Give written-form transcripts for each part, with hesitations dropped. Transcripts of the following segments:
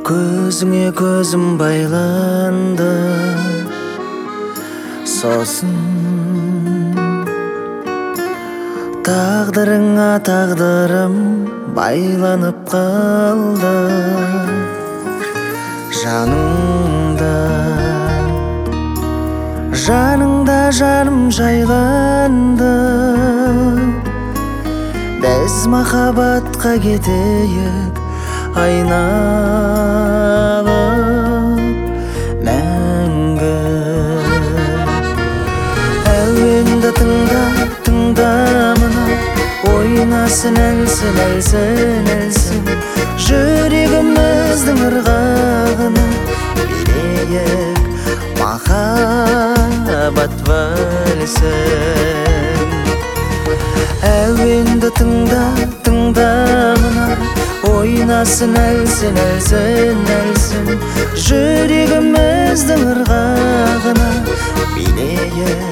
Көзіңе көзім байланды, сосын тағдырыңа тағдырым байланып қалды. Жаныңда жаным жайланды. Біз махаббатқа кетейік айналып мәңгі. Әуенді тыңда мына, ойнасын әлсін, әлсін, әлсін. Жүрегіміздің ырғағына билейік махаббат вальсін. Әуенді тыңда мына, ойнасын әлсін, әлсін, әлсін. Жүрегіміздің ырғағына билейік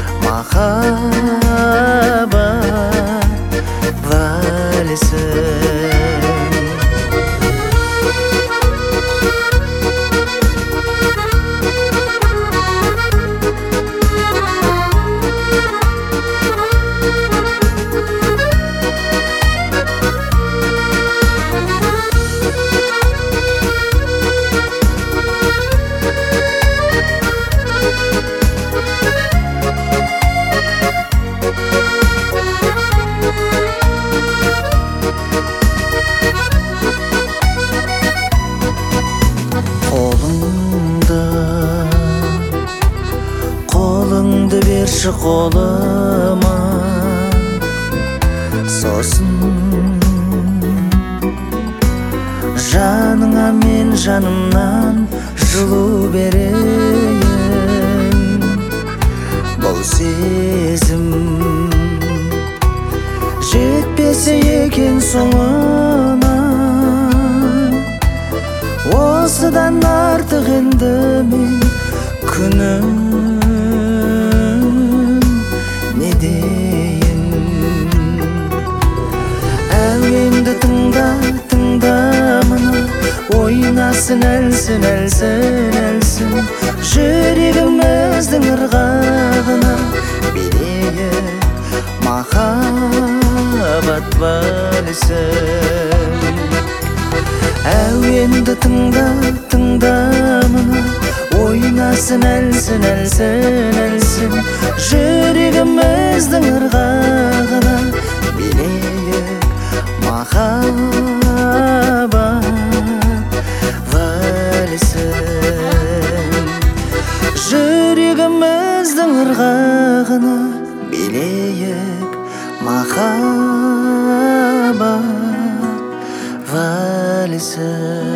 махаббат вальсін. Қолыңды берші қолыма, сосын жаныңа мен жанымнан жылу берейін. Бұл сезім жетпесе екен соңына, осыдан артық енді мен күнім не дейін. Әуенді тыңда мына, ойнасын әлсін, әлсін, әлсін. Жүрегіміздің ырғағына билейік махаббат вальсін. Әуенді тыңда мына, ойнасын әлсін, әлсін, әлсін. Жүрегіміздің ырғағына билейік махаббат вальсін. Жүрегіміздің ырғағына билейік махаббат вальсін.